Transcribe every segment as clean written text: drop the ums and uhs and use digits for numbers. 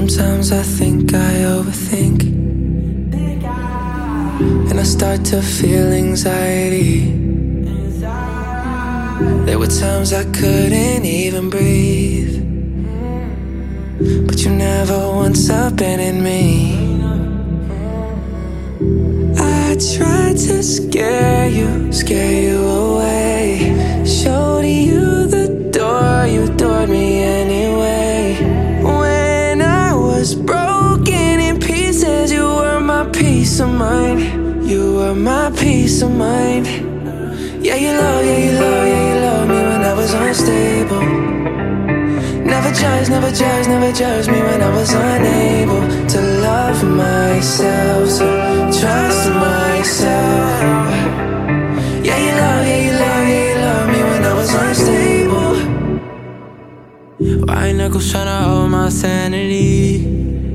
Sometimes I think I overthink, and I start to feel anxiety. There were times I couldn't even breathe, but you never once abandoned me. I tried to scare you away. Showed you the door, you adored me anyway. When I was broken in pieces, you were my peace of mind. You were my peace of mind. Yeah, you love me when I was unstable. Never judged me when I was unable to love myself, so trust myself. Yeah, you love me when I was unstable. White knuckles tryna hold my sanity.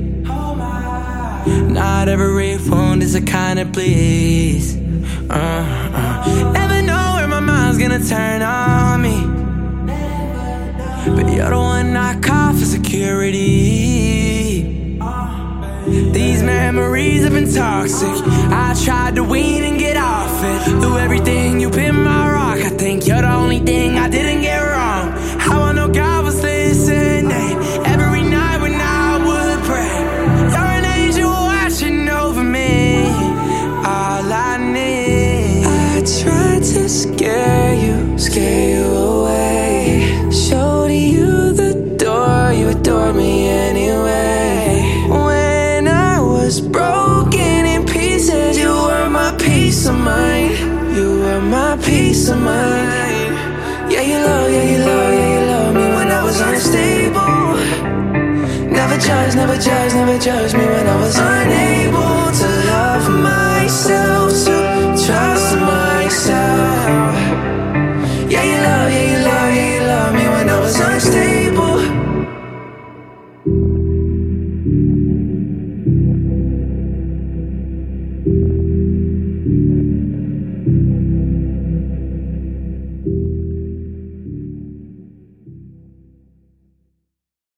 Not every wound is a kind of please. Never know where my mind's gonna turn on me, but you're the one I call for security. These memories have been toxic. I tried to wean and get off it. Through everything, you've been my rock. I think you're the only thing I didn't get wrong. How I know God was listening every night when I would pray. You're an angel watching over me. All I need. I tried to scare you away. Showed you the door, you adored me anyway. When I was broken in pieces, you were my peace of mind. You were my peace of mind. Yeah, you love me when I was unstable. Never judged me when I was unable